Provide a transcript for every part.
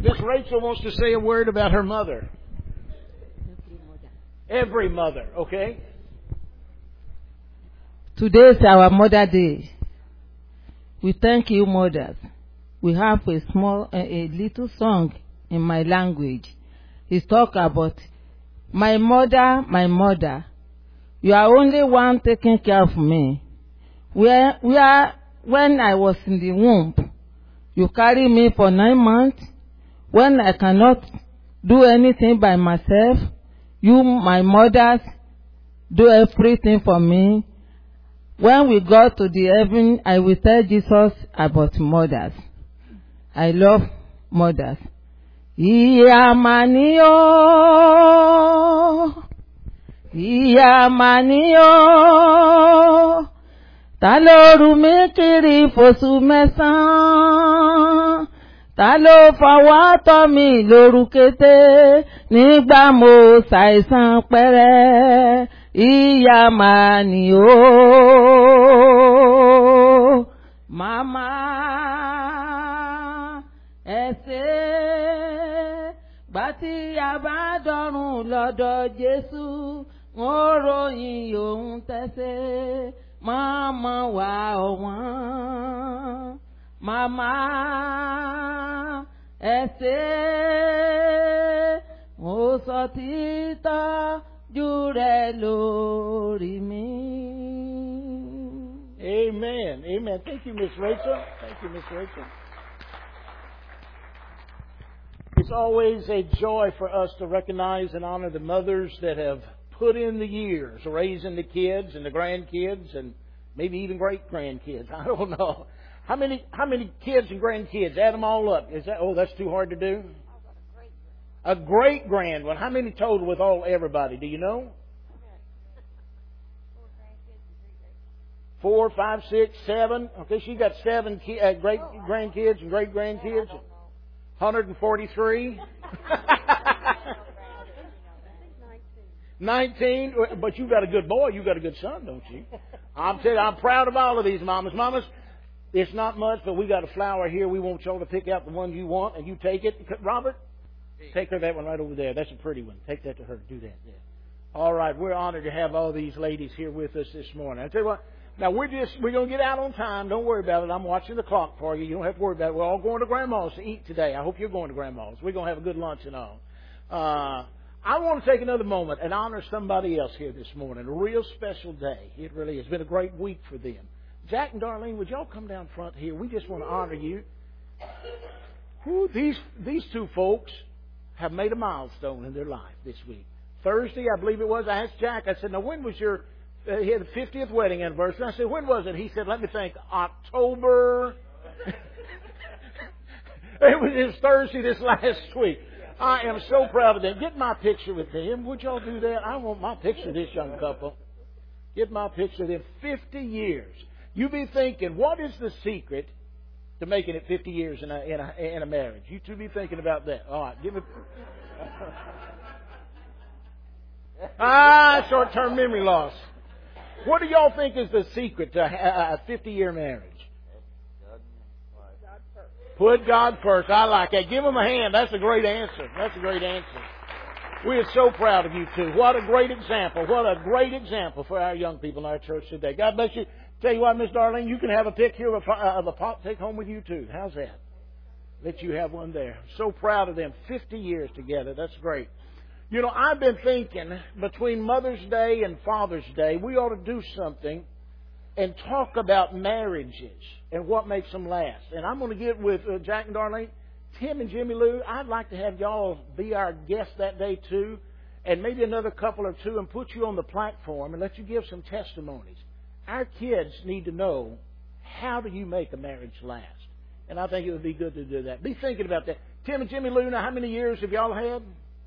Miss Rachel wants to say a word about her mother. Every mother, okay? Today is our Mother Day. We thank you, mothers. We have a little song in my language. It's talk about my mother. You are only one taking care of me. When I was in the womb, you carry me for 9 months. When I cannot do anything by myself, you, my mothers, do everything for me. When we go to the heaven, I will tell Jesus about mothers. I love mothers. Ìyá mà ni ó, ìyá mà ni ó, ta ló rù mí kiri fòṣù mẹ́sàn-án, ta ló fọwọ́ tọ́ mi lórúkété nígbà mo ṣàìsàn pẹ́rẹ́. Ìyá mà ni ó, màmá ẹ ṣé. Gbàtí a bá dọ̀run lọ́dọ̀ Jésù, wọ́n ròyìn òun tẹ́sẹ̀, màmá wa ọ̀wọ́n. Màmá ẹ ṣé, mo sọ títọ́jú rẹ lórí mi. Amen. Amen. Thank you, Miss Rachel. Thank you, Miss Rachel. It's always a joy for us to recognize and honor the mothers that have put in the years raising the kids and the grandkids and maybe even great-grandkids. I don't know. How many kids and grandkids? Add them all up. That's too hard to do? A great-grand one. How many total with everybody? Do you know? 4, 5, 6, 7. Okay, she got 7 great-grandkids and great-grandkids. 143. 19. But you got a good boy. You got a good son, don't you? I'm telling you, I'm proud of all of these mamas. Mamas, it's not much, but we got a flower here. We want y'all to pick out the one you want, and you take it. Robert, take her that one right over there. That's a pretty one. Take that to her. Do that. Yeah. All right. We're honored to have all these ladies here with us this morning. I tell you what. Now, we're going to get out on time. Don't worry about it. I'm watching the clock for you. You don't have to worry about it. We're all going to Grandma's to eat today. I hope you're going to Grandma's. We're going to have a good lunch and all. I want to take another moment and honor somebody else here this morning. A real special day. It really has been a great week for them. Jack and Darlene, would y'all come down front here? We just want to honor you. These two folks have made a milestone in their life this week. Thursday, I believe it was, I asked Jack, I said, now when was your... he had the 50th wedding anniversary. I said, when was it? He said, let me think, October. It was Thursday this last week. I am so proud of them. Get my picture with them. Would y'all do that? I want my picture of this young couple. Get my picture of them. 50 years. You be thinking, what is the secret to making it 50 years in a marriage? You two be thinking about that. All right, give me... short-term memory loss. What do y'all think is the secret to a 50-year marriage? Put God first. I like that. Give them a hand. That's a great answer. That's a great answer. We are so proud of you two. What a great example. What a great example for our young people in our church today. God bless you. Tell you what, Miss Darlene, you can have a pic here of a pot take home with you too. How's that? Let you have one there. So proud of them. 50 years together. That's great. You know, I've been thinking between Mother's Day and Father's Day, we ought to do something and talk about marriages and what makes them last. And I'm going to get with Jack and Darlene, Tim and Jimmy Lou. I'd like to have y'all be our guests that day too, and maybe another couple or two, and put you on the platform and let you give some testimonies. Our kids need to know, how do you make a marriage last? And I think it would be good to do that. Be thinking about that. Tim and Jimmy Lou, now how many years have y'all had?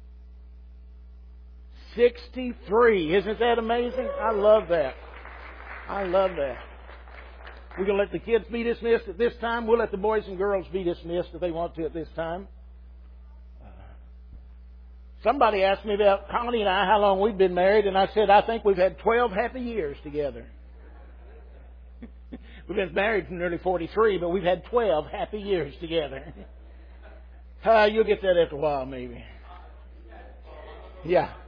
63. Isn't that amazing? I love that. I love that. We're going to let the kids be dismissed at this time. We'll let the boys and girls be dismissed if they want to at this time. Somebody asked me about Connie and I, how long we've been married, and I said, I think we've had 12 happy years together. We've been married for nearly 43, but we've had 12 happy years together. You'll get that after a while, maybe. Yeah.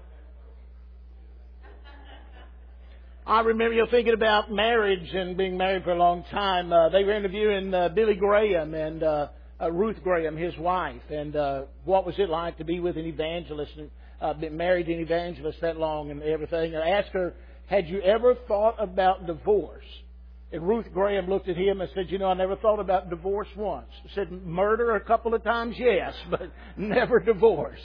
I remember thinking about marriage and being married for a long time. They were interviewing Billy Graham and Ruth Graham, his wife, and what was it like to be with an evangelist and been married to an evangelist that long and everything. And I asked her, had you ever thought about divorce? And Ruth Graham looked at him and said, I never thought about divorce once. Said, murder a couple of times, yes, but never divorce.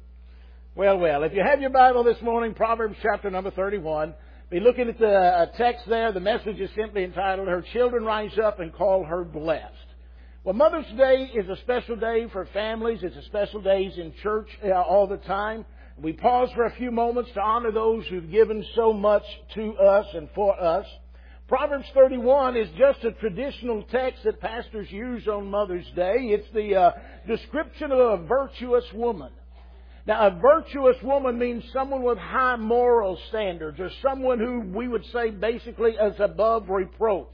Well, if you have your Bible this morning, Proverbs chapter number 31, be looking at the text there. The message is simply entitled, Her Children Rise Up and Call Her Blessed. Well, Mother's Day is a special day for families. It's a special day in church all the time. We pause for a few moments to honor those who've given so much to us and for us. Proverbs 31 is just a traditional text that pastors use on Mother's Day. It's the description of a virtuous woman. Now, a virtuous woman means someone with high moral standards, or someone who we would say basically is above reproach.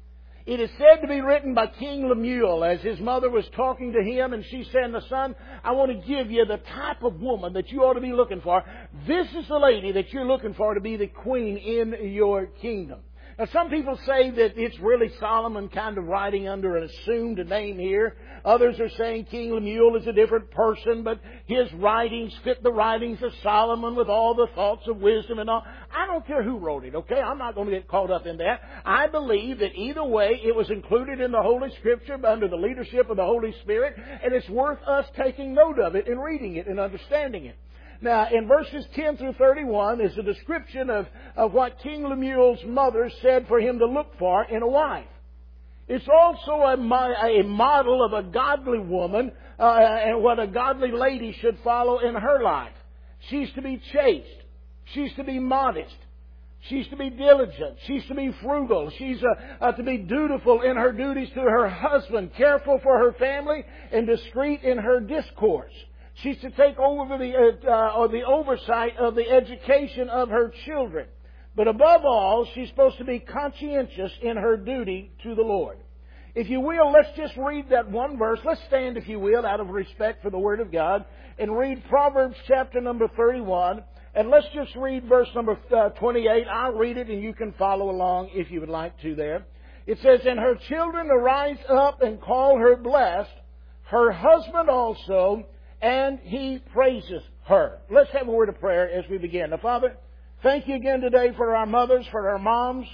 It is said to be written by King Lemuel as his mother was talking to him, and she said, son, I want to give you the type of woman that you ought to be looking for. This is the lady that you're looking for to be the queen in your kingdom. Now, some people say that it's really Solomon kind of writing under an assumed name here. Others are saying King Lemuel is a different person, but his writings fit the writings of Solomon with all the thoughts of wisdom and all. I don't care who wrote it, okay? I'm not going to get caught up in that. I believe that either way, it was included in the Holy Scripture under the leadership of the Holy Spirit, and it's worth us taking note of it and reading it and understanding it. Now, in verses 10 through 31 is a description of what King Lemuel's mother said for him to look for in a wife. It's also a model of a godly woman and what a godly lady should follow in her life. She's to be chaste. She's to be modest. She's to be diligent. She's to be frugal. She's to be dutiful in her duties to her husband, careful for her family, and discreet in her discourse. She's to take over the oversight of the education of her children. But above all, she's supposed to be conscientious in her duty to the Lord. If you will, let's just read that one verse. Let's stand, if you will, out of respect for the Word of God, and read Proverbs chapter number 31. And let's just read verse number 28. I'll read it, and you can follow along if you would like to there. It says, And her children arise up and call her blessed, her husband also, and he praises her. Let's have a word of prayer as we begin. Now, Father, thank you again today for our mothers, for our moms.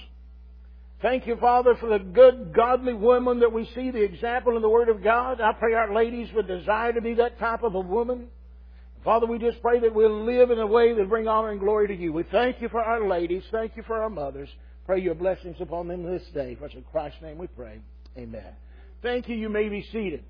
Thank you, Father, for the good, godly women that we see, the example in the Word of God. I pray our ladies would desire to be that type of a woman. Father, we just pray that we'll live in a way that will bring honor and glory to you. We thank you for our ladies. Thank you for our mothers. Pray your blessings upon them this day. For in Christ's name we pray. Amen. Thank you. You may be seated.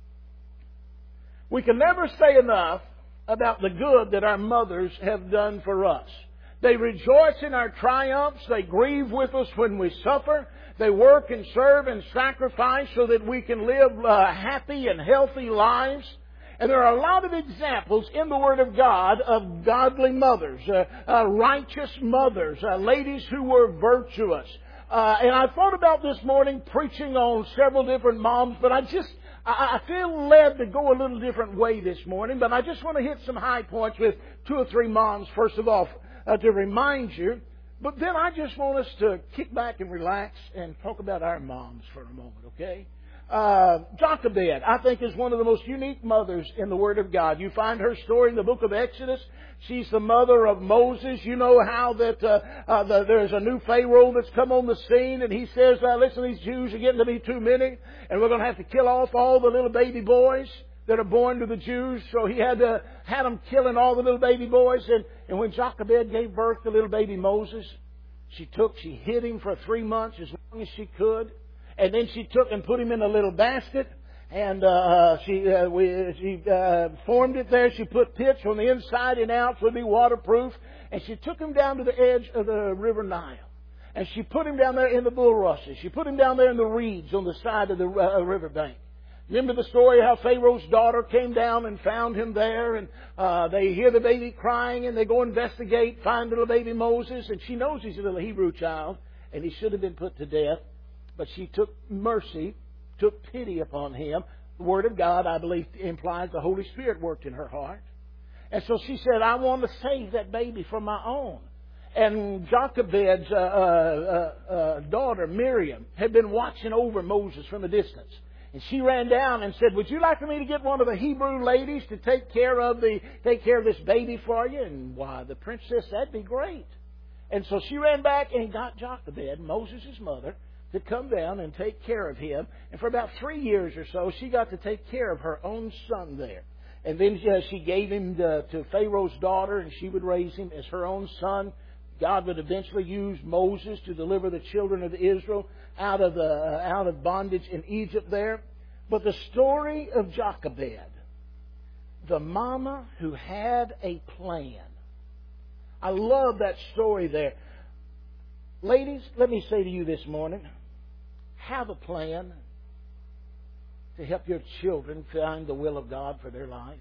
We can never say enough about the good that our mothers have done for us. They rejoice in our triumphs. They grieve with us when we suffer. They work and serve and sacrifice so that we can live happy and healthy lives. And there are a lot of examples in the Word of God of godly mothers, righteous mothers, ladies who were virtuous. And I thought about this morning preaching on several different moms, but I feel led to go a little different way this morning, but I just want to hit some high points with 2 or 3 moms, first of all, to remind you. But then I just want us to kick back and relax and talk about our moms for a moment, okay? Jochebed, I think, is one of the most unique mothers in the Word of God. You find her story in the book of Exodus. She's the mother of Moses. You know how that there's a new Pharaoh that's come on the scene, and he says, listen, these Jews are getting to be too many, and we're going to have to kill off all the little baby boys that are born to the Jews. So he had them killing all the little baby boys. And when Jochebed gave birth to little baby Moses, she hid him for 3 months as long as she could. And then she took and put him in a little basket, and she formed it there. She put pitch on the inside and out so it would be waterproof. And she took him down to the edge of the river Nile. And she put him down there in the bulrushes. She put him down there in the reeds on the side of the riverbank. Remember the story how Pharaoh's daughter came down and found him there, and they hear the baby crying, and they go investigate, find little baby Moses, and she knows he's a little Hebrew child, and he should have been put to death. But she took mercy, took pity upon him, The Word of God, I believe, implies the Holy Spirit worked in her heart. And so she said, I want to save that baby for my own. And Jochebed's daughter, Miriam, had been watching over Moses from a distance. And she ran down and said, would you like for me to get one of the Hebrew ladies to take care of this baby for you? And why, the princess, that'd be great. And so she ran back and got Jochebed, Moses' mother, to come down and take care of him. And for about 3 years or so, she got to take care of her own son there. And then she gave him to Pharaoh's daughter, and she would raise him as her own son. God would eventually use Moses to deliver the children of Israel out of bondage in Egypt there. But the story of Jochebed, the mama who had a plan. I love that story there. Ladies, let me say to you this morning, have a plan to help your children find the will of God for their life.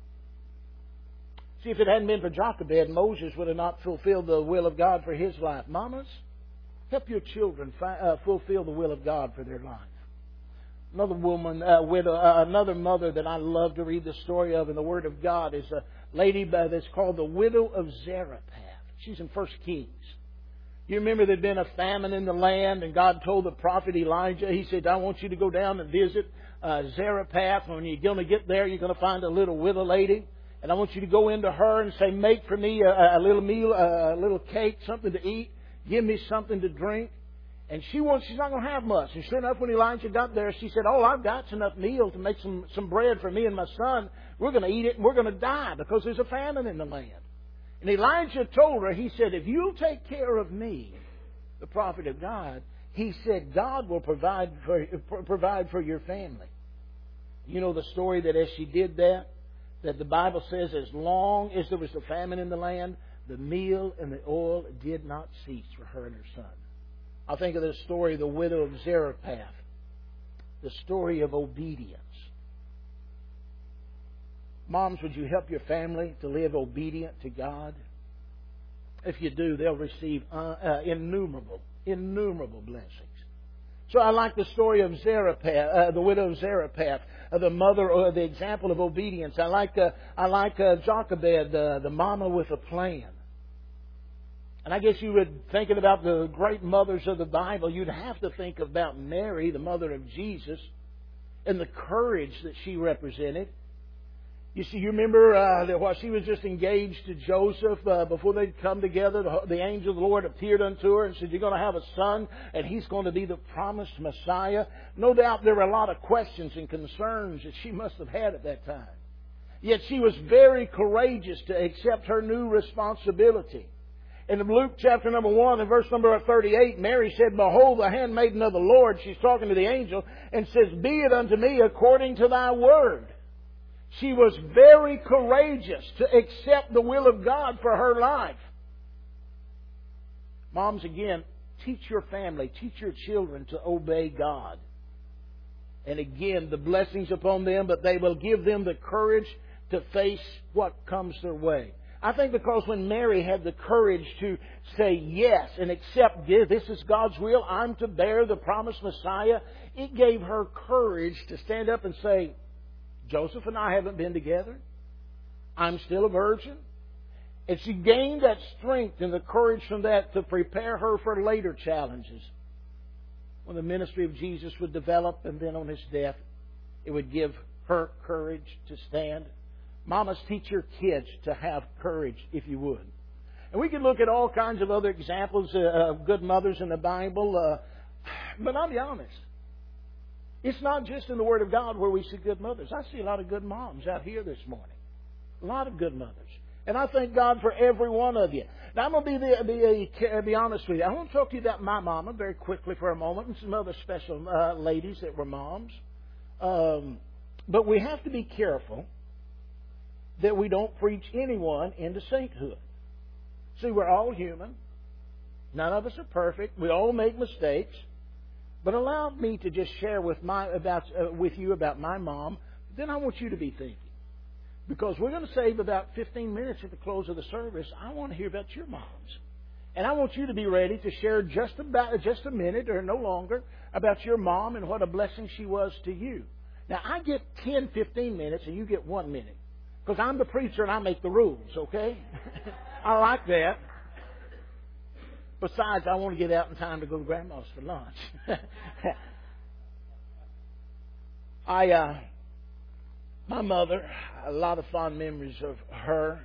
See, if it hadn't been for Jochebed, Moses would have not fulfilled the will of God for his life. Mamas, help your children fulfill the will of God for their life. Another woman, another mother that I love to read the story of in the Word of God is a lady that's called the widow of Zarephath. She's in 1 Kings. You remember there'd been a famine in the land, and God told the prophet Elijah, He said, I want you to go down and visit Zarephath. When you're going to get there, you're going to find a little widow lady. And I want you to go into her and say, make for me a little meal, a little cake, something to eat. Give me something to drink. And she's not going to have much. And sure enough, when Elijah got there, she said, all I've got is enough meal to make some bread for me and my son. We're going to eat it and we're going to die because there's a famine in the land. And Elijah told her, he said, if you'll take care of me, the prophet of God, he said, God will provide for your family. You know the story that as she did that the Bible says as long as there was a famine in the land, the meal and the oil did not cease for her and her son. I think of the story of the widow of Zarephath, the story of obedience. Moms, would you help your family to live obedient to God? If you do, they'll receive innumerable blessings. So I like the story of Zarephath, the widow of Zarephath, the mother, or the example of obedience. I like Jochebed, the mama with a plan. And I guess you would, thinking about the great mothers of the Bible, you'd have to think about Mary, the mother of Jesus, and the courage that she represented. You see, you remember that while she was just engaged to Joseph, before they'd come together, the angel of the Lord appeared unto her and said, you're going to have a son, and he's going to be the promised Messiah. No doubt there were a lot of questions and concerns that she must have had at that time. Yet she was very courageous to accept her new responsibility. In Luke chapter number 1 and verse number 38, Mary said, behold, the handmaiden of the Lord. She's talking to the angel and says, be it unto me according to thy word. She was very courageous to accept the will of God for her life. Moms, again, teach your family, teach your children to obey God. And again, the blessings upon them, but they will give them the courage to face what comes their way. I think because when Mary had the courage to say yes and accept this is God's will, I'm to bear the promised Messiah, it gave her courage to stand up and say, Joseph and I haven't been together. I'm still a virgin. And she gained that strength and the courage from that to prepare her for later challenges. When the ministry of Jesus would develop, and then on His death, it would give her courage to stand. Mamas, teach your kids to have courage, if you would. And we could look at all kinds of other examples of good mothers in the Bible. But I'll be honest. It's not just in the Word of God where we see good mothers. I see a lot of good moms out here this morning. A lot of good mothers. And I thank God for every one of you. Now, I'm going to be honest with you. I want to talk to you about my mama very quickly for a moment and some other special ladies that were moms. But we have to be careful that we don't preach anyone into sainthood. See, we're all human. None of us are perfect. We all make mistakes. But allow me to just share with you about my mom. Then I want you to be thinking. Because we're going to save about 15 minutes at the close of the service. I want to hear about your moms. And I want you to be ready to share just a minute or no longer about your mom and what a blessing she was to you. Now, I get 10, 15 minutes, and you get 1 minute. Because I'm the preacher, and I make the rules, okay? I like that. Besides, I want to get out in time to go to Grandma's for lunch. My mother, a lot of fond memories of her.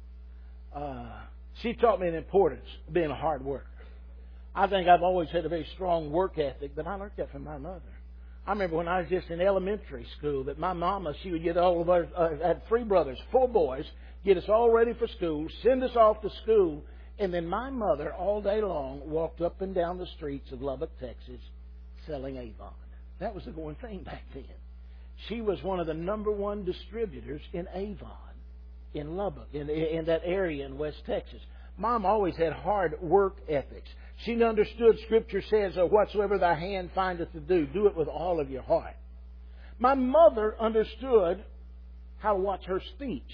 She taught me the importance of being a hard worker. I think I've always had a very strong work ethic, but I learned that from my mother. I remember when I was just in elementary school that my mama, she would get all of us, had 3 brothers, 4 boys, get us all ready for school, send us off to school, and then my mother all day long walked up and down the streets of Lubbock, Texas, selling Avon. That was the going thing back then. She was one of the number 1 distributors in Avon, in Lubbock, in that area in West Texas. Mom always had hard work ethics. She understood Scripture says, whatsoever thy hand findeth to do it with all of your heart. My mother understood how to watch her speech.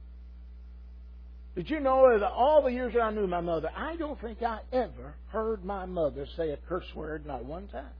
Did you know that all the years that I knew my mother, I don't think I ever heard my mother say a curse word, not one time.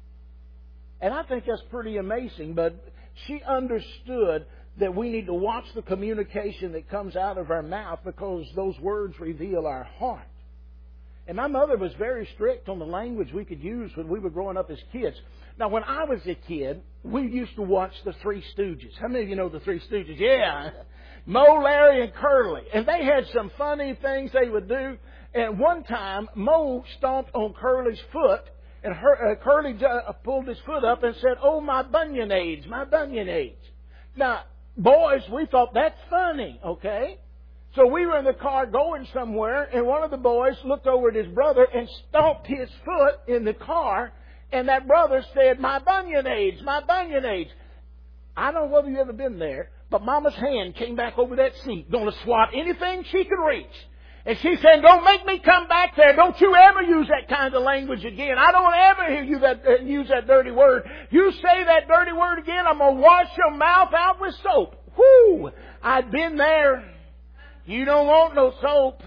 And I think that's pretty amazing, but she understood that we need to watch the communication that comes out of our mouth because those words reveal our heart. And my mother was very strict on the language we could use when we were growing up as kids. Now, when I was a kid, we used to watch the Three Stooges. How many of you know the Three Stooges? Yeah. Moe, Larry, and Curly. And they had some funny things they would do. And one time, Moe stomped on Curly's foot, and Curly pulled his foot up and said, "Oh, my bunion age, my bunion age." Now, boys, we thought that's funny, okay? So we were in the car going somewhere, and one of the boys looked over at his brother and stomped his foot in the car, and that brother said, "My bunion age, my bunion age." I don't know whether you've ever been there, but Mama's hand came back over that seat, going to swat anything she could reach. And she said, "Don't make me come back there. Don't you ever use that kind of language again. I don't ever hear you use that dirty word. You say that dirty word again, I'm going to wash your mouth out with soap." Whoo! I'd been there. You don't want no soap.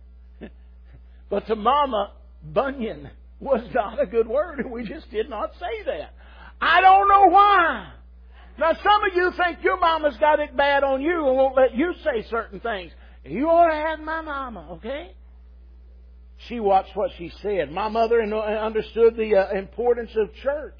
But to Mama, bunion was not a good word, and we just did not say that. I don't know why. Now, some of you think your mama's got it bad on you and won't let you say certain things. You ought to have my mama, okay? She watched what she said. My mother understood the importance of church.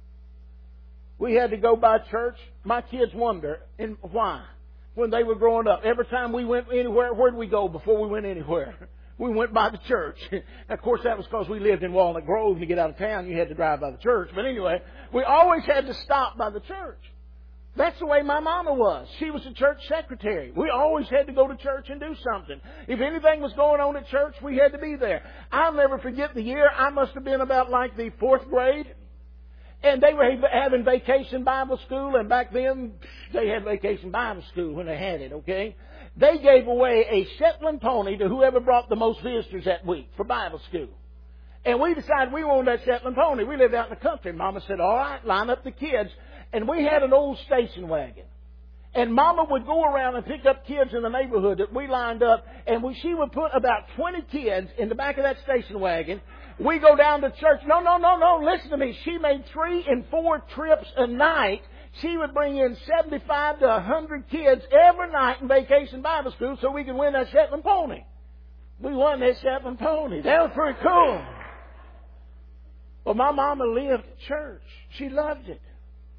We had to go by church. My kids wonder why. When they were growing up, every time we went anywhere, where did we go before we went anywhere? We went by the church. Of course, that was because we lived in Walnut Grove, and to get out of town, you had to drive by the church. But anyway, we always had to stop by the church. That's the way my mama was. She was the church secretary. We always had to go to church and do something. If anything was going on at church, we had to be there. I'll never forget the year. I must have been about like the 4th grade. And they were having vacation Bible school, and back then they had vacation Bible school when they had it, okay? They gave away a Shetland pony to whoever brought the most visitors that week for Bible school. And we decided we wanted that Shetland pony. We lived out in the country. Mama said, "All right, line up the kids." And we had an old station wagon. And Mama would go around and pick up kids in the neighborhood that we lined up, and she would put about 20 kids in the back of that station wagon. We go down to church. No, listen to me. She made 3 and 4 trips a night. She would bring in 75 to 100 kids every night in vacation Bible school so we could win that Shetland pony. We won that Shetland pony. That was pretty cool. Well, my mama lived at church. She loved it.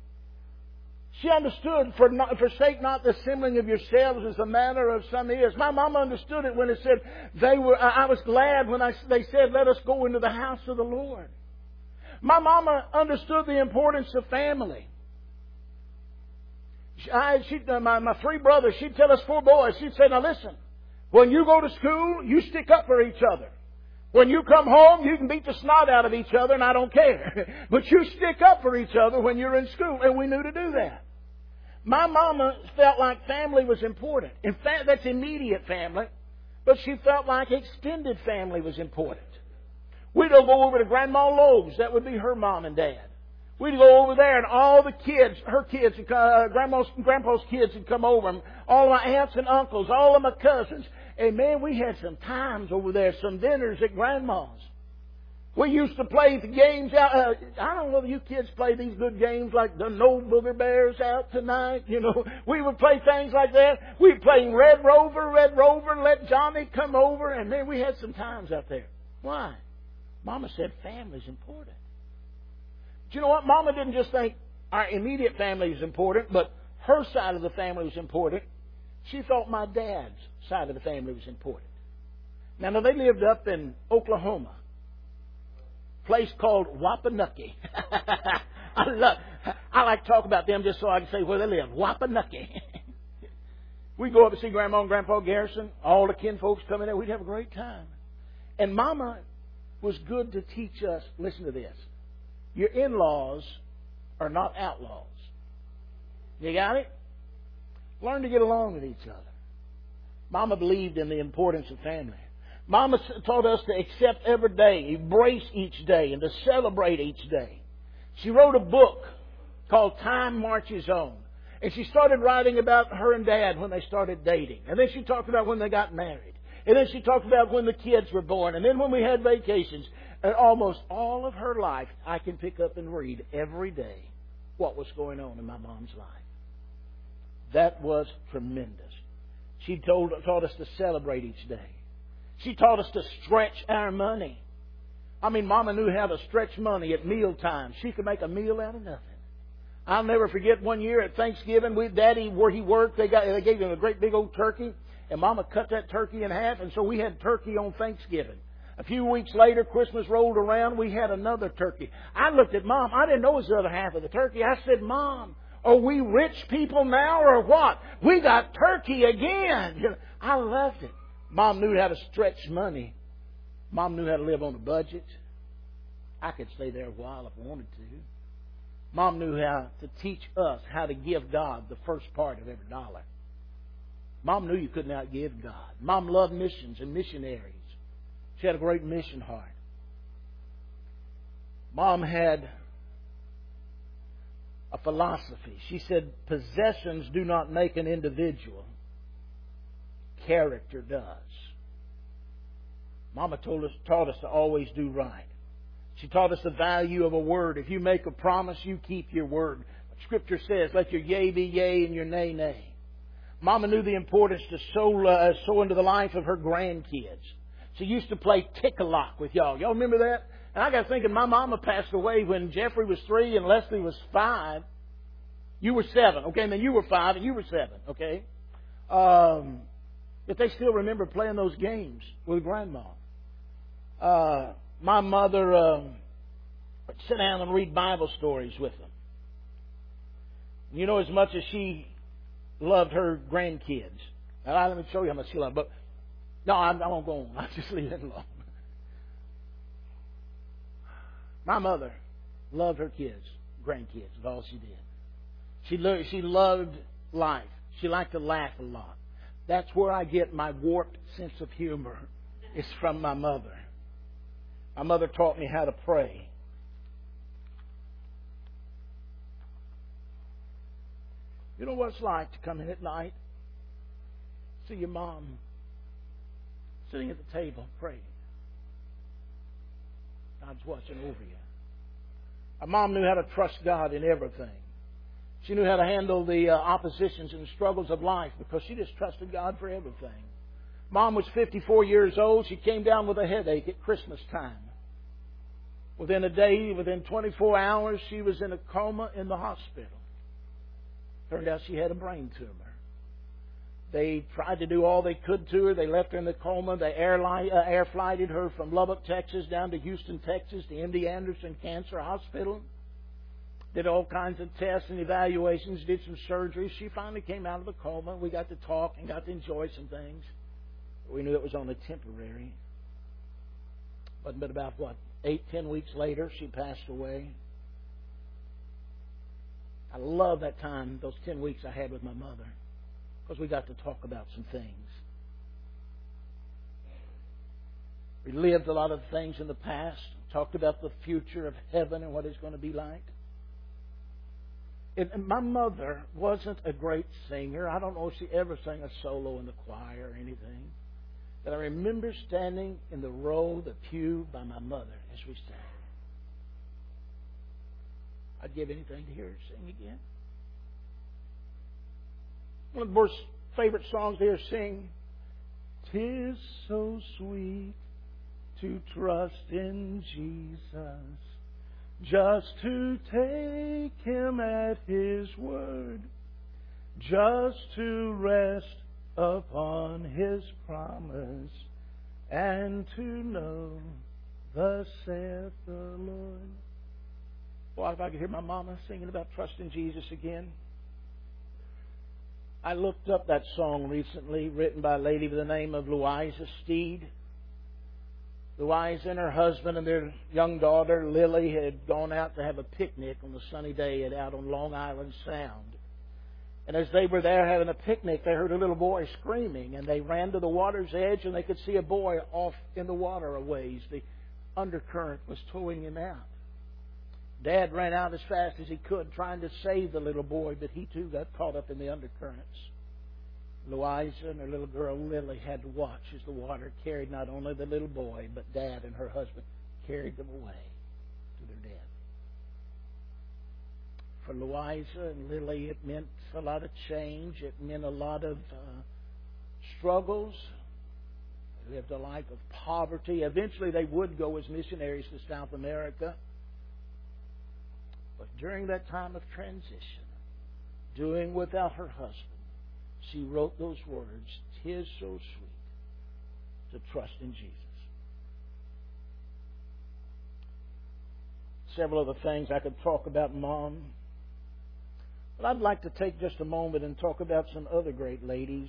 She understood, forsake not the assembling of yourselves as the manner of some is. My mama understood it when it said I was glad when they said, "Let us go into the house of the Lord." My mama understood the importance of family. My 3 brothers, she'd tell us 4 boys, she'd say, "Now listen, when you go to school, you stick up for each other. When you come home, you can beat the snot out of each other, and I don't care. But you stick up for each other when you're in school." And we knew to do that. My mama felt like family was important. In fact, that's immediate family. But she felt like extended family was important. We'd go over to Grandma Lowe's. That would be her mom and dad. We'd go over there, and all the kids, her kids, Grandpa's kids would come over. And all my aunts and uncles, all of my cousins. And man, we had some times over there, some dinners at Grandma's. We used to play the games out. I don't know if you kids play these good games like the No Booger Bears out tonight. You know, we would play things like that. We'd play Red Rover, let Johnny come over. And man, we had some times out there. Why? Mama said family's important. Do you know what? Mama didn't just think our immediate family was important, but her side of the family was important. She thought my dad's side of the family was important. Now they lived up in Oklahoma, a place called Wapanaki. I like to talk about them just so I can say where they live. Wapanaki. We'd go up and see Grandma and Grandpa Garrison. All the kinfolks come in there. We'd have a great time. And Mama was good to teach us, listen to this, your in-laws are not outlaws. You got it? Learn to get along with each other. Mama believed in the importance of family. Mama taught us to accept every day, embrace each day, and to celebrate each day. She wrote a book called Time Marches On. And she started writing about her and Dad when they started dating. And then she talked about when they got married. And then she talked about when the kids were born. And then when we had vacations. And almost all of her life, I can pick up and read every day what was going on in my mom's life. That was tremendous. She taught us to celebrate each day. She taught us to stretch our money. I mean, Mama knew how to stretch money at mealtime. She could make a meal out of nothing. I'll never forget one year at Thanksgiving, Daddy, where he worked, they gave him a great big old turkey. And Mama cut that turkey in half, and so we had turkey on Thanksgiving. A few weeks later, Christmas rolled around, we had another turkey. I looked at Mom. I didn't know it was the other half of the turkey. I said, Mom, are we rich people now or what? We got turkey again. I loved it. Mom knew how to stretch money. Mom knew how to live on a budget. I could stay there a while if I wanted to. Mom knew how to teach us how to give God the first part of every dollar. Mom knew you couldn't outgive God. Mom loved missions and missionaries. She had a great mission heart. Mom had a philosophy. She said, possessions do not make an individual. Character does. Mama taught us to always do right. She taught us the value of a word. If you make a promise, you keep your word. Scripture says, let your yea be yea and your nay, nay. Mama knew the importance to sow into the life of her grandkids. She used to play tick-a-lock with y'all. Y'all remember that? And I got thinking, my mama passed away when Jeffrey was 3 and Leslie was 5. You were 7, okay? And then you were 5 and you were 7, okay? But they still remember playing those games with Grandma. My mother would sit down and read Bible stories with them. You know, as much as she loved her grandkids. Now, let me show you how much she loved. But no, I won't go on. I'll just leave it alone. My mother loved her kids, grandkids. That's all she did. She loved life. She liked to laugh a lot. That's where I get my warped sense of humor. It's from my mother. My mother taught me how to pray. You know what it's like to come in at night, see your mom sitting at the table praying. God's watching over you. My mom knew how to trust God in everything. She knew how to handle the oppositions and struggles of life because she just trusted God for everything. Mom was 54 years old. She came down with a headache at Christmas time. Within a day, within 24 hours, she was in a coma in the hospital. Turned out she had a brain tumor. They tried to do all they could to her. They left her in the coma. They air flighted her from Lubbock, Texas, down to Houston, Texas, to MD Anderson Cancer Hospital. Did all kinds of tests and evaluations, did some surgery. She finally came out of the coma. We got to talk and got to enjoy some things. We knew it was only temporary. But about, 8-10 weeks later, she passed away. I love that time, those 10 weeks I had with my mother, because we got to talk about some things. We lived a lot of things in the past, talked about the future of heaven and what it's going to be like. And my mother wasn't a great singer. I don't know if she ever sang a solo in the choir or anything. that I remember standing in the row, the pew by my mother as we sang. I'd give anything to hear her sing again. One of the most favorite songs to hear her sing, "'Tis so sweet to trust in Jesus, just to take Him at His word, just to rest upon His promise, and to know, thus saith the Lord." Boy, if I could hear my mama singing about trusting Jesus again. I looked up that song recently, written by a lady by the name of Louisa Steed. Louisa and her husband and their young daughter, Lily, had gone out to have a picnic on a sunny day out on Long Island Sound. And as they were there having a picnic, they heard a little boy screaming, and they ran to the water's edge, and they could see a boy off in the water a ways. The undercurrent was towing him out. Dad ran out as fast as he could, trying to save the little boy, but he too got caught up in the undercurrents. Louisa and her little girl Lily had to watch as the water carried not only the little boy, but Dad and her husband carried them away to their death. For Louisa and Lily, it meant a lot of change. It meant a lot of struggles. They lived a life of poverty. Eventually they would go as missionaries to South America. But during that time of transition, doing without her husband, she wrote those words, "'Tis so sweet to trust in Jesus." Several other things I could talk about Mom. But I'd like to take just a moment and talk about some other great ladies,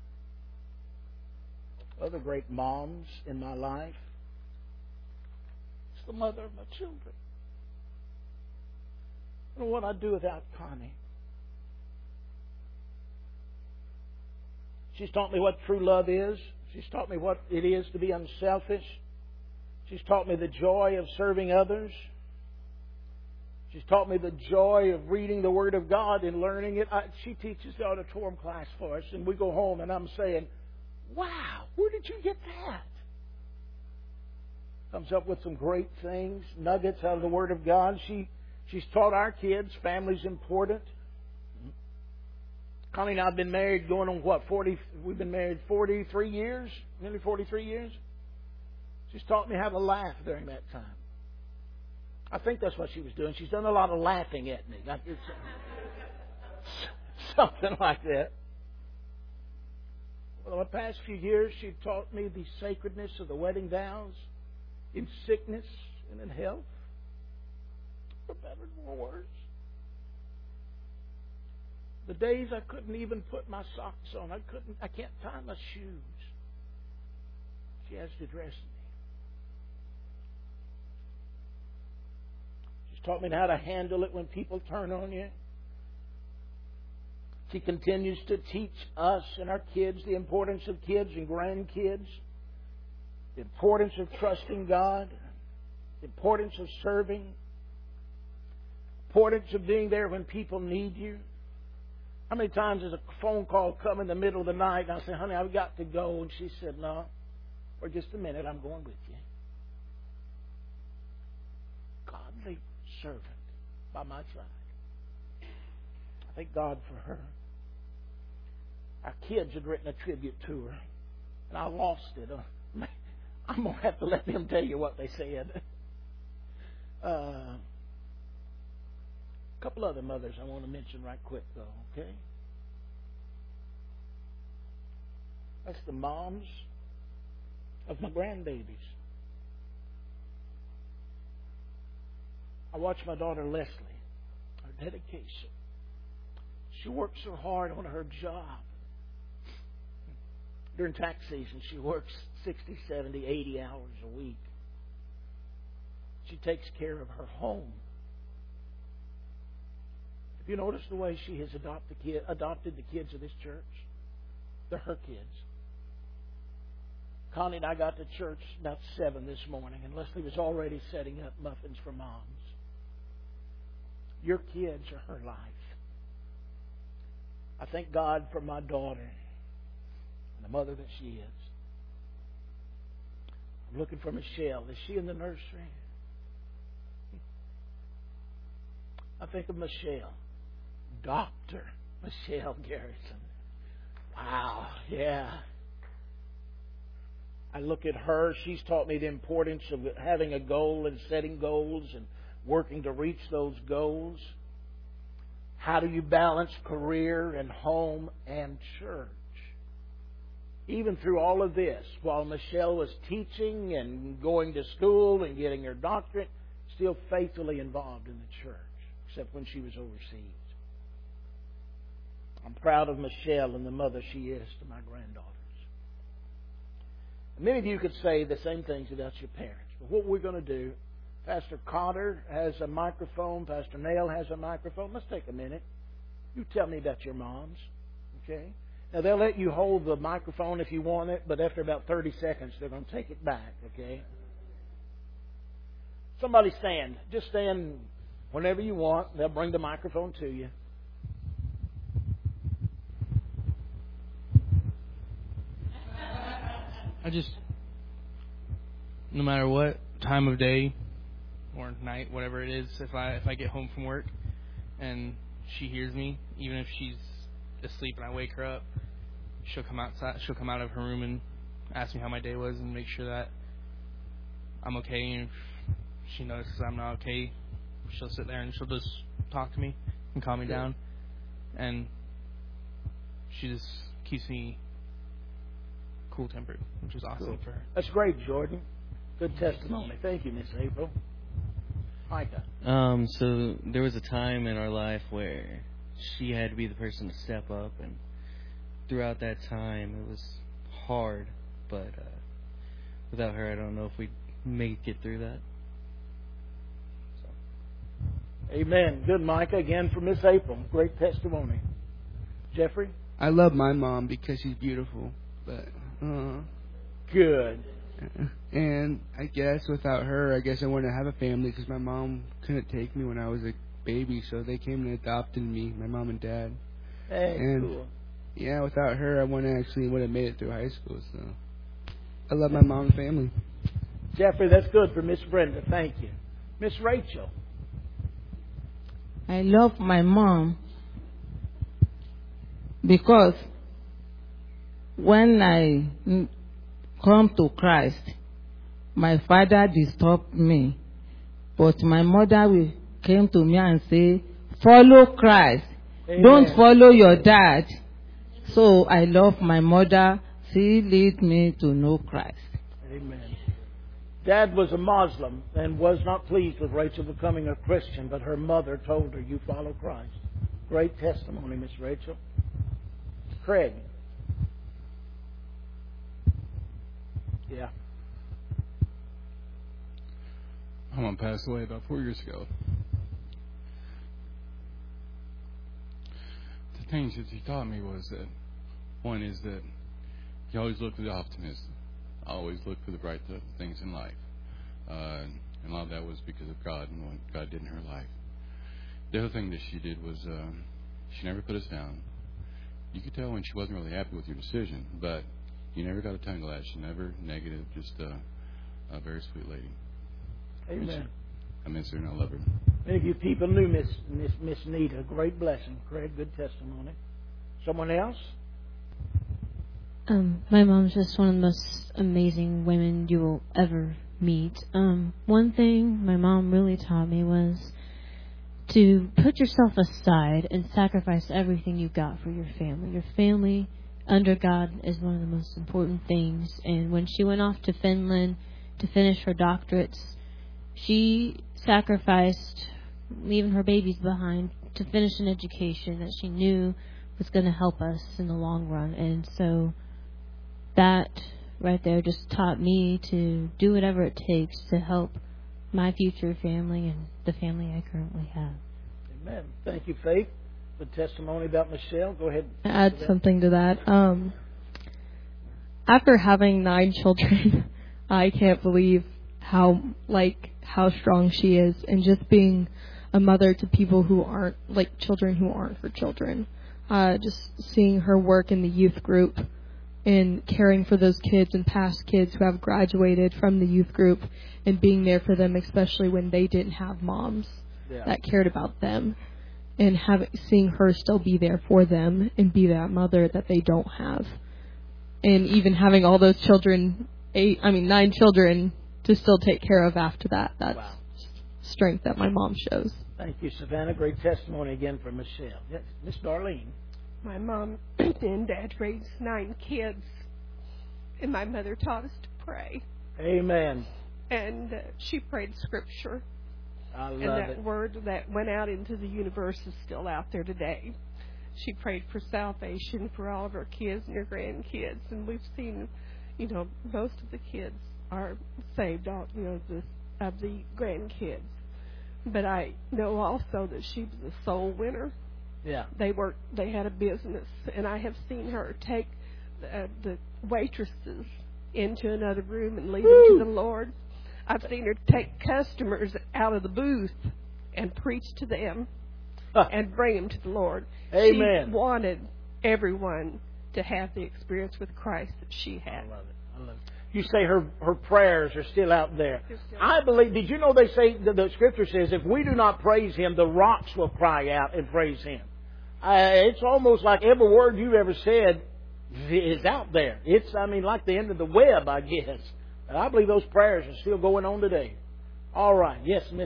other great moms in my life. It's the mother of my children. I don't know what I'd do without Connie. She's taught me what true love is. She's taught me what it is to be unselfish. She's taught me the joy of serving others. She's taught me the joy of reading the Word of God and learning it. She teaches the auditorium class for us, and we go home and I'm saying, "Wow, where did you get that?" Comes up with some great things, nuggets out of the Word of God. She's taught our kids family's important. Connie and I have been married going on we've been married 43 years, nearly 43 years. She's taught me how to laugh during that time. I think that's what she was doing. She's done a lot of laughing at me. Something like that. Well, the past few years, she taught me the sacredness of the wedding vows in sickness and in health, for better and for worse. The days I couldn't even put my socks on, I can't tie my shoes. She has to dress me. She's taught me how to handle it when people turn on you. She continues to teach us and our kids the importance of kids and grandkids, the importance of trusting God, the importance of serving, the importance of being there when people need you. How many times has a phone call come in the middle of the night and I say, "Honey, I've got to go," and she said, "No, for just a minute, I'm going with you." Godly servant by my side. I thank God for her. Our kids had written a tribute to her, and I lost it. I'm going to have to let them tell you what they said. A couple other mothers I want to mention right quick, though, okay? That's the moms of my grandbabies. I watch my daughter Leslie, her dedication. She works so hard on her job. During tax season, she works 60, 70, 80 hours a week. She takes care of her home. Have you noticed the way she has adopted the kids of this church? They're her kids. Connie and I got to church about 7 this morning, and Leslie was already setting up muffins for moms. Your kids are her life. I thank God for my daughter and the mother that she is. I'm looking for Michelle. Is she in the nursery? I think of Michelle. Dr. Michelle Garrison. Wow, yeah. I look at her. She's taught me the importance of having a goal and setting goals and working to reach those goals. How do you balance career and home and church? Even through all of this, while Michelle was teaching and going to school and getting her doctorate, still faithfully involved in the church, except when she was overseas. I'm proud of Michelle and the mother she is to my granddaughters. Many of you could say the same things about your parents. But what we're going to do, Pastor Cotter has a microphone. Pastor Nail has a microphone. Let's take a minute. You tell me about your moms. Okay? Now, they'll let you hold the microphone if you want it, but after about 30 seconds, they're going to take it back. Okay? Somebody stand. Just stand whenever you want. They'll bring the microphone to you. No matter what time of day or night, whatever it is, if I get home from work and she hears me, even if she's asleep and I wake her up, she'll come out of her room and ask me how my day was and make sure that I'm okay. And if she notices I'm not okay, she'll sit there and she'll just talk to me and calm me down. And she just keeps me cool-tempered, which is awesome for her. That's great, Jordan. Good testimony. Thank you, Miss April. Micah. So there was a time in our life where she had to be the person to step up, and throughout that time it was hard, but without her I don't know if we'd make it through that. So. Amen. Good, Micah. Again for Miss April. Great testimony. Jeffrey? I love my mom because she's beautiful, but good. And I guess without her, I guess I wouldn't have a family because my mom couldn't take me when I was a baby, so they came and adopted me, my mom and dad. Hey, and cool. Yeah, without her, I wouldn't have made it through high school. So I love my mom and family. Jeffrey, that's good for Miss Brenda. Thank you. Miss Rachel. I love my mom because when I come to Christ, my father disturbed me, but my mother came to me and say, follow Christ. Amen. Don't follow your dad. So I love my mother. She led me to know Christ. Amen. Dad was a Muslim and was not pleased with Rachel becoming a Christian, but her mother told her, you follow Christ. Great testimony, Miss Rachel. Craig. Yeah. My mom passed away about 4 years ago. The things that she taught me was that one is that you always look for the optimist. I always look for the bright things in life. And a lot of that was because of God and what God did in her life. The other thing that she did was she never put us down. You could tell when she wasn't really happy with your decision, but you never got a tongue lash. She never negative, just a very sweet lady. Amen. I miss her and I love her. Many of you people knew Miss Nita. Great blessing. Craig, good testimony. Someone else? My mom's just one of the most amazing women you will ever meet. One thing my mom really taught me was to put yourself aside and sacrifice everything you got for your family. Your family under God is one of the most important things. And when she went off to Finland to finish her doctorates, she sacrificed leaving her babies behind to finish an education that she knew was going to help us in the long run. And so that right there just taught me to do whatever it takes to help my future family and the family I currently have. Amen. Thank you, Faith. The testimony about Michelle. Go ahead. Add something to that. After having 9 children, I can't believe how strong she is, and just being a mother to people who aren't children who aren't her children. Just seeing her work in the youth group and caring for those kids and past kids who have graduated from the youth group and being there for them, especially when they didn't have moms that cared about them, and seeing her still be there for them and be that mother that they don't have. And even having all those children, 9 children to still take care of after that. That's strength that my mom shows. Thank you, Savannah. Great testimony again from Michelle. Yes, Miss Darlene. My mom and dad raised 9 kids, and my mother taught us to pray. Amen. And she prayed Scripture. I love and that it. word that went out into the universe is still out there today. She prayed for salvation for all of her kids and her grandkids, and we've seen, most of the kids are saved, of the grandkids. But I know also that she was a soul winner. Yeah. They had a business, and I have seen her take the waitresses into another room and lead them to the Lord. I've seen her take customers out of the booth and preach to them and bring them to the Lord. Amen. She wanted everyone to have the experience with Christ that she had. I love it. You say her prayers are still out there. I believe, did you know they say, the Scripture says, if we do not praise Him, the rocks will cry out and praise Him. It's almost like every word you've ever said is out there. It's, like the end of the web, I guess. And I believe those prayers are still going on today. All right. Yes, Miss.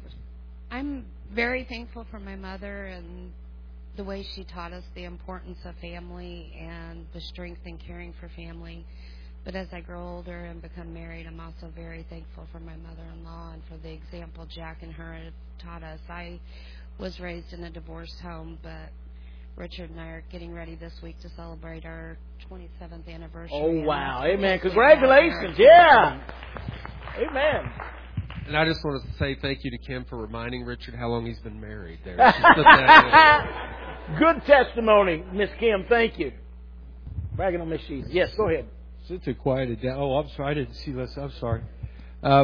I'm very thankful for my mother and the way she taught us the importance of family and the strength in caring for family. But as I grow older and become married, I'm also very thankful for my mother-in-law and for the example Jack and her have taught us. I was raised in a divorced home, but Richard and I are getting ready this week to celebrate our 27th anniversary. Oh, wow. Amen. Congratulations. Yeah. Amen. And I just want to say thank you to Kim for reminding Richard how long he's been married there. Good testimony, Miss Kim. Thank you. Bragging on Miss Sheila. Yes, go ahead. Since it quieted down. Oh, I'm sorry. I didn't see this. I'm sorry. I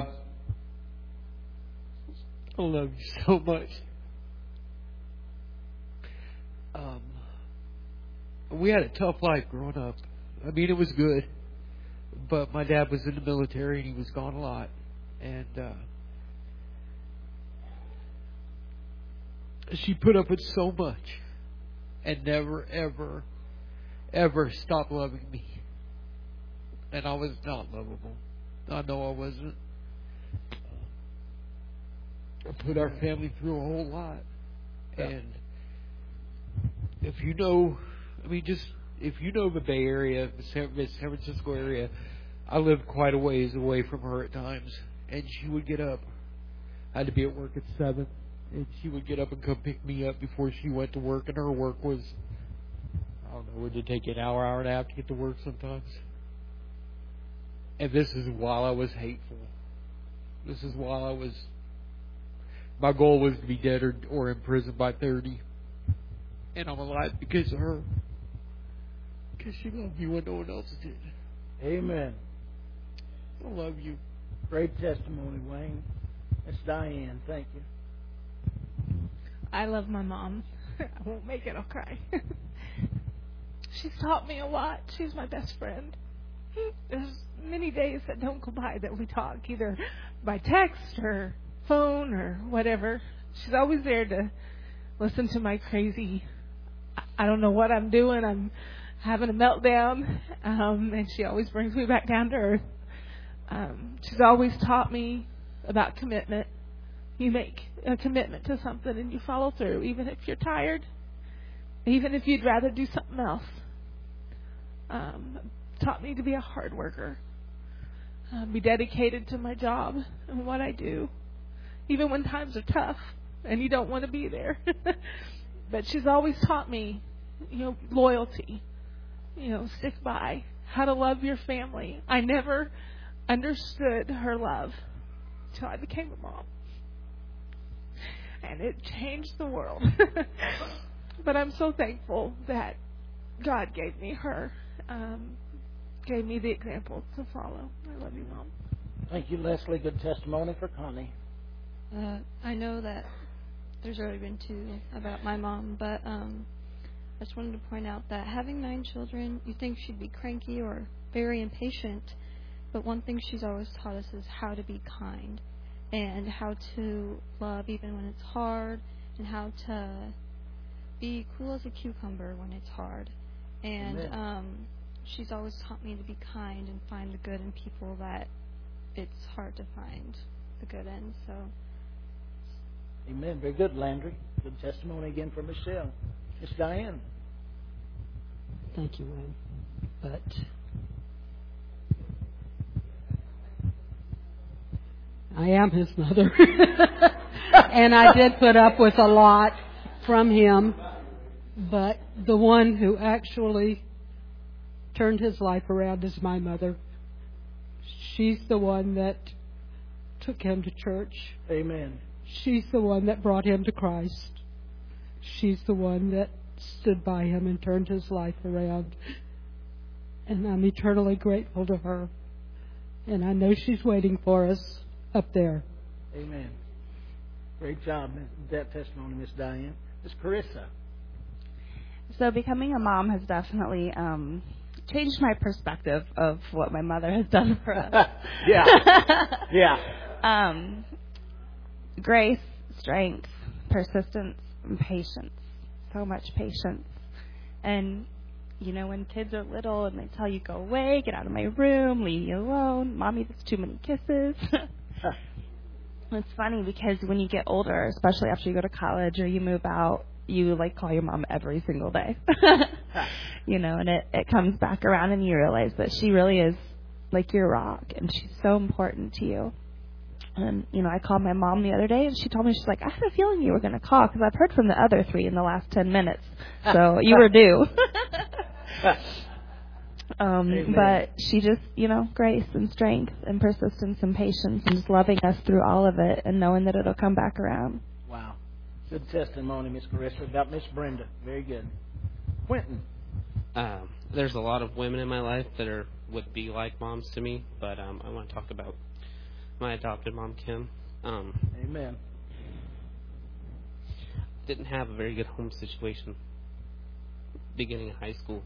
love you so much. We had a tough life growing up. It was good. But my dad was in the military and he was gone a lot. And she put up with so much and never, ever, ever stopped loving me. And I was not lovable. I know I wasn't. I put our family through a whole lot. And if you know, if you know the Bay Area, the San Francisco area, I lived quite a ways away from her at times. And she would get up. I had to be at work at 7. And she would get up and come pick me up before she went to work. And her work was, I don't know, would it take an hour, hour and a half to get to work sometimes? And this is while I was hateful. This is while I was... My goal was to be dead or in prison by 30. And I'm alive because of her. Because she loved me when no one else did. Amen. I love you. Great testimony, Wayne. That's Diane. Thank you. I love my mom. I won't make it. I'll cry. She's taught me a lot. She's my best friend. There's many days that don't go by that we talk, either by text or phone or whatever. She's always there to listen to my crazy, I don't know what I'm doing. I'm having a meltdown. And she always brings me back down to earth. She's always taught me about commitment. You make a commitment to something and you follow through, even if you're tired, even if you'd rather do something else. Taught me to be a hard worker, be dedicated to my job and what I do, even when times are tough and you don't want to be there. But she's always taught me, loyalty, stick by, how to love your family. I never understood her love until I became a mom. And it changed the world. But I'm so thankful that God gave me her. Gave me the example to follow. I love you, Mom. Thank you, Leslie. Good testimony for Connie. I know that there's already been 2 about my mom, but I just wanted to point out that having 9 children, you think she'd be cranky or very impatient, but one thing she's always taught us is how to be kind and how to love even when it's hard, and how to be cool as a cucumber when it's hard. And she's always taught me to be kind and find the good in people that it's hard to find the good in. So, amen. Very good, Landry. Good testimony again from Michelle. Miss Diane. Thank you, Wayne. But I am his mother. And I did put up with a lot from him. But the one who actually turned his life around is my mother. She's the one that took him to church. Amen. She's the one that brought him to Christ. She's the one that stood by him and turned his life around. And I'm eternally grateful to her. And I know she's waiting for us up there. Amen. Great job with that testimony, Miss Diane. Miss Carissa. So becoming a mom has definitely changed my perspective of what my mother has done for us. Yeah. Grace, strength, persistence, and patience. So much patience. And, you know, when kids are little and they tell you, go away, get out of my room, leave me alone, Mommy, that's too many kisses. It's funny because when you get older, especially after you go to college or you move out, you like call your mom every single day. You know, and it comes back around and you realize that she really is like your rock and she's so important to you. And, you know, I called my mom the other day and she told me, she's like, I had a feeling you were going to call because I've heard from the other 3 in the last 10 minutes. So you were due. But she just, you know, grace and strength and persistence and patience and just loving us through all of it and knowing that it'll come back around. Wow. Good testimony, Miss Carissa. About Miss Brenda. Very good. Quentin. There's a lot of women in my life that would be like moms to me, but I want to talk about my adopted mom, Kim. Amen. Didn't have a very good home situation beginning of high school.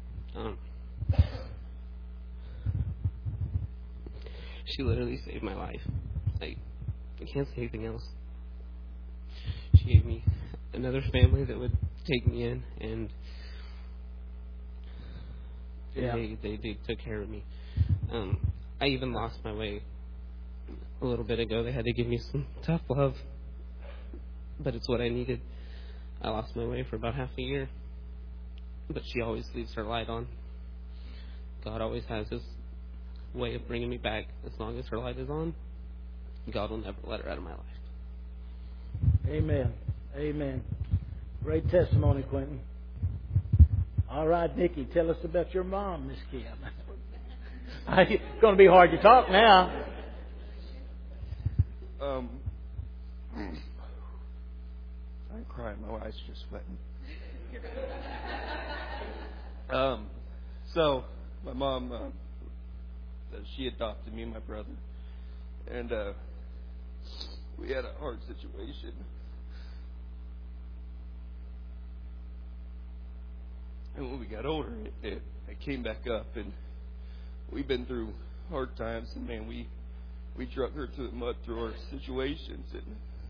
She literally saved my life. I can't say anything else. She gave me another family that would take me in, and they took care of me. I even lost my way a little bit ago. They had to give me some tough love, but it's what I needed. I lost my way for about half a year, but she always leaves her light on. God always has His way of bringing me back. As long as her light is on, God will never let her out of my life. Amen. Amen. Great testimony, Quentin. All right, Nikki, tell us about your mom, Miss Kim. It's going to be hard to talk now. I'm crying. My eyes just sweating. So my mom, she adopted me and my brother, and we had a hard situation. And when we got older, it came back up, and we've been through hard times, and man, we drug her to the mud through our situations, and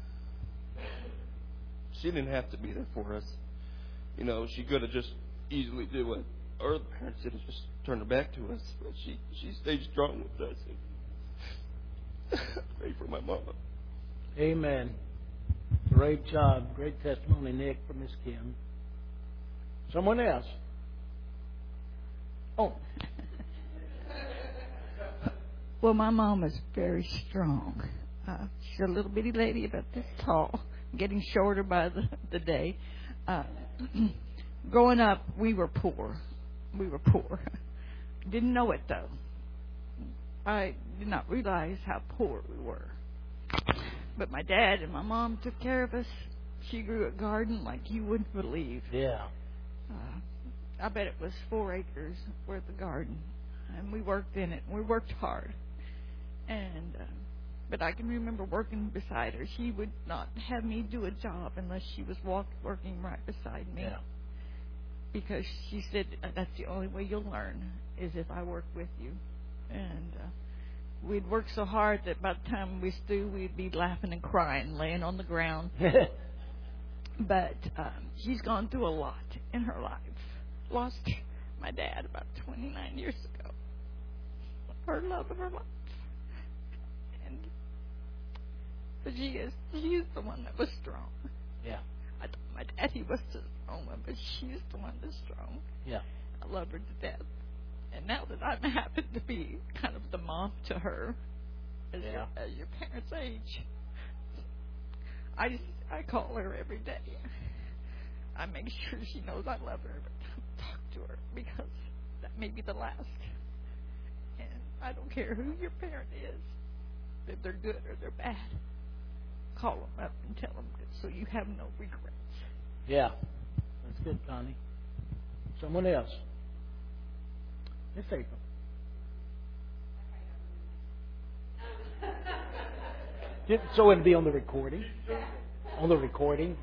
she didn't have to be there for us. You know, she could have just easily did what our other parents did and just turned her back to us, but she stayed strong with us. And pray for my mama. Amen. Great job. Great testimony, Nick, from Miss Kim. Someone else? Oh. Well, my mom is very strong. She's a little bitty lady about this tall, getting shorter by the day. Growing up, we were poor. Didn't know it, though. I did not realize how poor we were. But my dad and my mom took care of us. She grew a garden like you wouldn't believe. Yeah. I bet it was 4 acres worth of garden. And we worked in it. We worked hard. And but I can remember working beside her. She would not have me do a job unless she was working right beside me. Yeah. because she said that's the only way you'll learn is if I work with you. And we'd work so hard that by the time we was through, we'd be laughing and crying, laying on the ground. But she's gone through a lot in her life. Lost my dad about 29 years ago. Her love of her life. But she is the one that was strong. Yeah. I thought my daddy was the strong one, but she's the one that's strong. Yeah. I love her to death. And now that I happen to be kind of the mom to her, as your parents' age, I call her every day. I make sure she knows I love her every time I talk to her, because that may be the last. And I don't care who your parent is, if they're good or they're bad. Call them up and tell them so you have no regrets. Yeah. That's good, Connie. Someone else. Miss April. So it'll be on the recording. On the recording.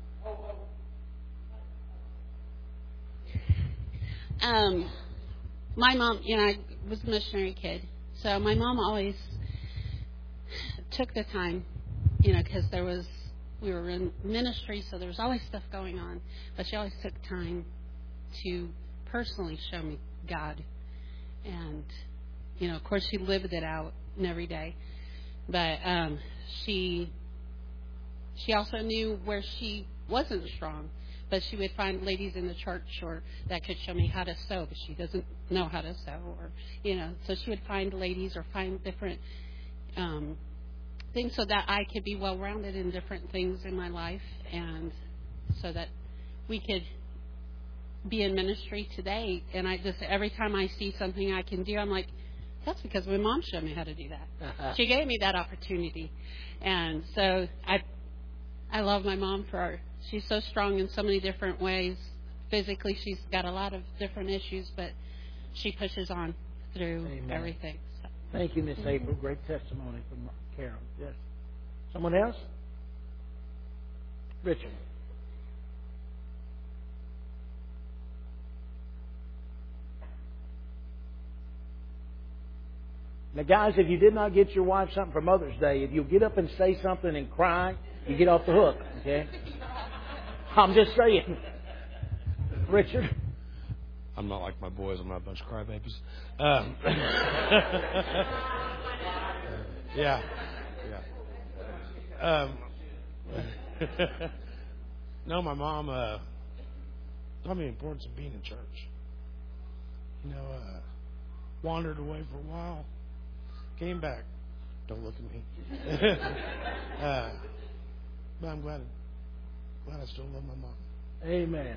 My mom, I was a missionary kid, so my mom always took the time, because we were in ministry, so there was always stuff going on, but she always took time to personally show me God. And, of course, she lived it out every day. But she also knew where she wasn't strong. But she would find ladies in the church that could show me how to sew, but she doesn't know how to sew. So she would find ladies or find different things so that I could be well-rounded in different things in my life, and so that we could be in ministry today. And I just, every time I see something I can do, I'm like, that's because my mom showed me how to do that. She gave me that opportunity. And so I love my mom she's so strong in so many different ways. Physically, she's got a lot of different issues, but she pushes on through everything. So. Thank you, Miss April. Great testimony from Carol. Yes. Someone else? Richard. Now, guys, if you did not get your wife something for Mother's Day, if you'll get up and say something and cry, you get off the hook, okay? I'm just saying. Richard? I'm not like my boys. I'm not a bunch of crybabies. Yeah. No, my mom taught me the importance of being in church. Wandered away for a while. Came back. Don't look at me. But I'm glad I still love my mom. Amen.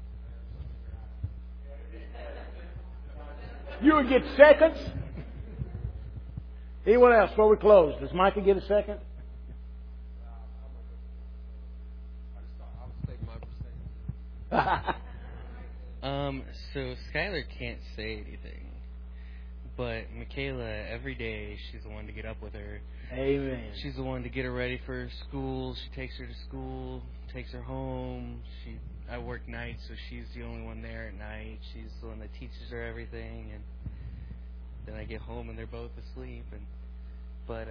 You would get seconds? Anyone else before we close? Does Micah get a second? So Skylar can't say anything, but Michaela, every day, she's the one to get up with her. Amen. She's the one to get her ready for school. She takes her to school, takes her home. I work nights, so she's the only one there at night. She's the one that teaches her everything, and then I get home and they're both asleep. But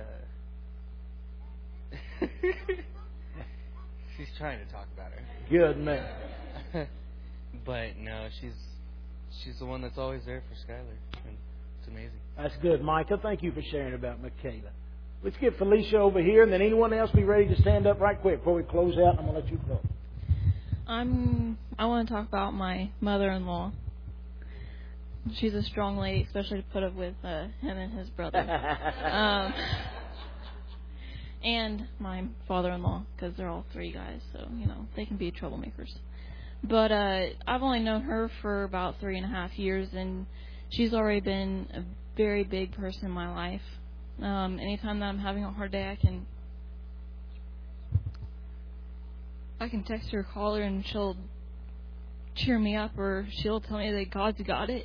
she's trying to talk about her. Good man. But no, she's the one that's always there for Skylar, and it's amazing. That's good, Micah. Thank you for sharing about Michaela. Let's get Felicia over here, and then anyone else be ready to stand up right quick before we close out. I'm going to let you close. I want to talk about my mother-in-law. She's a strong lady, especially to put up with him and his brother. And my father-in-law, because they're all three guys, so, they can be troublemakers. But I've only known her for about 3.5 years, and she's already been a very big person in my life. Anytime that I'm having a hard day, I can text her, call her, and she'll cheer me up, or she'll tell me that God's got it.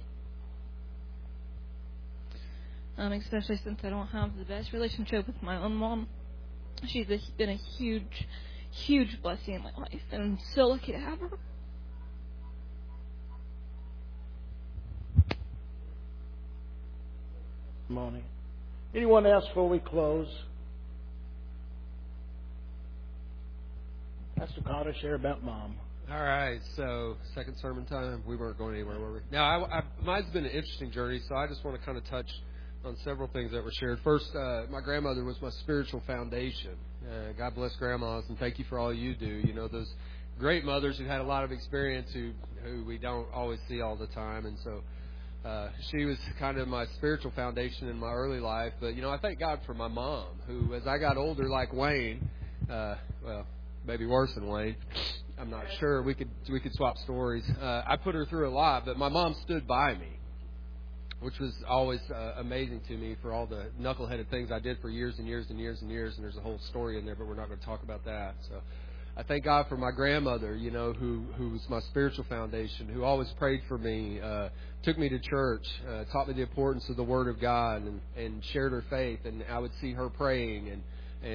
Especially since I don't have the best relationship with my own mom. She's been a huge, huge blessing in my life, and I'm so lucky to have her. Morning. Anyone else before we close? Pastor Carter, share about Mom. All right, so second sermon time. We weren't going anywhere, were we? Now, mine's been an interesting journey, so I just want to kind of touch on several things that were shared. First, my grandmother was my spiritual foundation. God bless grandmas, and thank you for all you do. You know, those great mothers who had a lot of experience who we don't always see all the time, and so she was kind of my spiritual foundation in my early life. But, you know, I thank God for my mom, who, as I got older, like Wayne, well, maybe worse than Wayne, I'm not sure. We could swap stories. I put her through a lot, but my mom stood by me, which was always amazing to me for all the knuckleheaded things I did for years and years and years and years. And there's a whole story in there, but we're not going to talk about that. So I thank God for my grandmother, you know, who was my spiritual foundation, who always prayed for me, took me to church, taught me the importance of the Word of God, and shared her faith. And I would see her praying and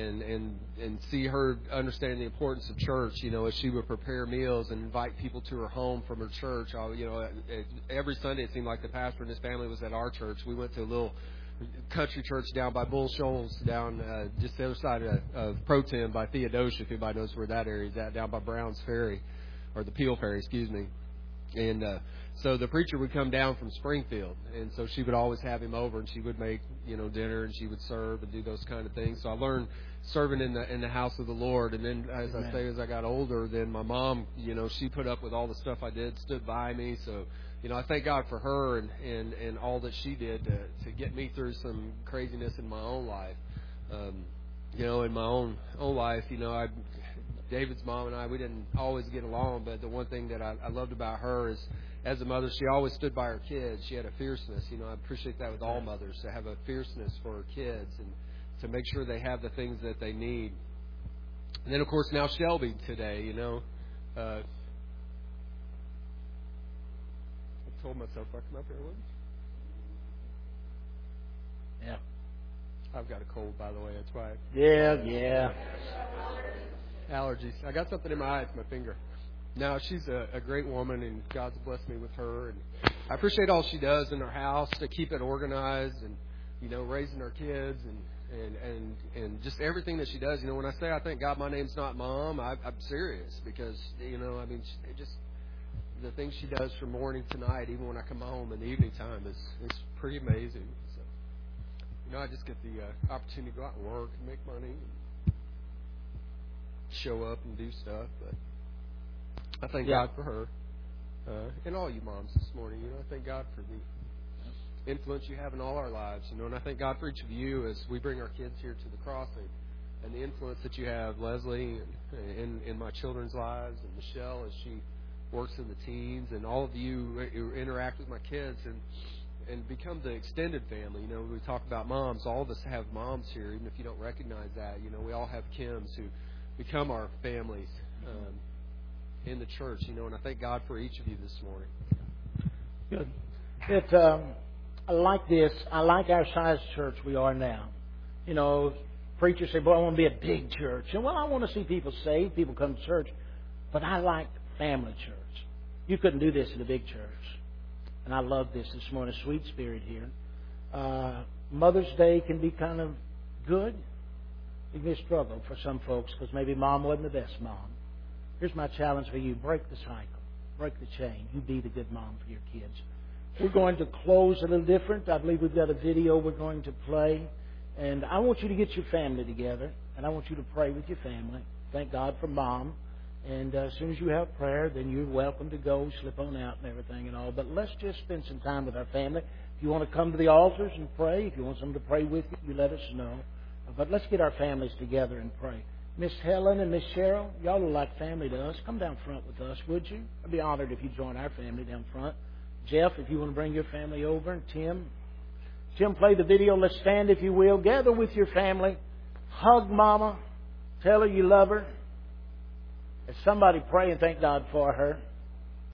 see her understanding the importance of church, you know, as she would prepare meals and invite people to her home from her church. You know, every Sunday it seemed like the pastor and his family was at our church. We went to a little country church down by Bull Shoals, down just the other side of Pro-Tem by Theodosia, if anybody knows where that area is at, down by Brown's Ferry, or the Peel Ferry, excuse me. And so the preacher would come down from Springfield, and so she would always have him over, and she would make, you know, dinner, and she would serve and do those kind of things. So I learned serving in the house of the Lord. And then, as I say, as I got older, then my mom, you know, she put up with all the stuff I did, stood by me. So, you know, I thank God for her and all that she did to get me through some craziness in my own life. You know, in my own life, you know, David's mom and I, we didn't always get along, but the one thing that I loved about her is, as a mother, she always stood by her kids. She had a fierceness. You know, I appreciate that with all mothers, to have a fierceness for her kids and to make sure they have the things that they need. And then, of course, now Shelby today, you know. I told myself I'd come up here with you. Yeah. I've got a cold, by the way. That's why. Yeah. Allergies. I got something in my eye. It's my finger. Now, she's a great woman, and God's blessed me with her. And I appreciate all she does in our house to keep it organized and, you know, raising our kids and just everything that she does. You know, when I say I thank God my name's not Mom, I'm serious, because, you know, I mean, just the things she does from morning to night, even when I come home in the evening time, is pretty amazing. So, you know, I just get the opportunity to go out and work and make money and show up and do stuff, but I thank God for her and all you moms this morning. You know, I thank God for the influence you have in all our lives. You know, and I thank God for each of you as we bring our kids here to the crossing, and the influence that you have, Leslie, in my children's lives, and Michelle as she works in the teens, and all of you who interact with my kids and become the extended family. You know, we talk about moms. All of us have moms here, even if you don't recognize that. You know, we all have Kims who become our families in the church, you know, and I thank God for each of you this morning. Good. I like this. I like our size church we are now. You know, preachers say, boy, I want to be a big church. And, well, I want to see people saved, people come to church. But I like family church. You couldn't do this in a big church. And I love this morning, sweet spirit here. Mother's Day can be kind of good. It can be a struggle for some folks because maybe Mom wasn't the best mom. Here's my challenge for you. Break the cycle. Break the chain. You be the good mom for your kids. We're going to close a little different. I believe we've got a video we're going to play. And I want you to get your family together. And I want you to pray with your family. Thank God for Mom. And as soon as you have prayer, then you're welcome to go, slip on out and everything and all. But let's just spend some time with our family. If you want to come to the altars and pray, if you want someone to pray with you, you let us know. But let's get our families together and pray. Miss Helen and Miss Cheryl, y'all look like family to us. Come down front with us, would you? I'd be honored if you join our family down front. Jeff, if you want to bring your family over. And Tim, play the video. Let's stand, if you will. Gather with your family. Hug Mama. Tell her you love her. As somebody pray and thank God for her.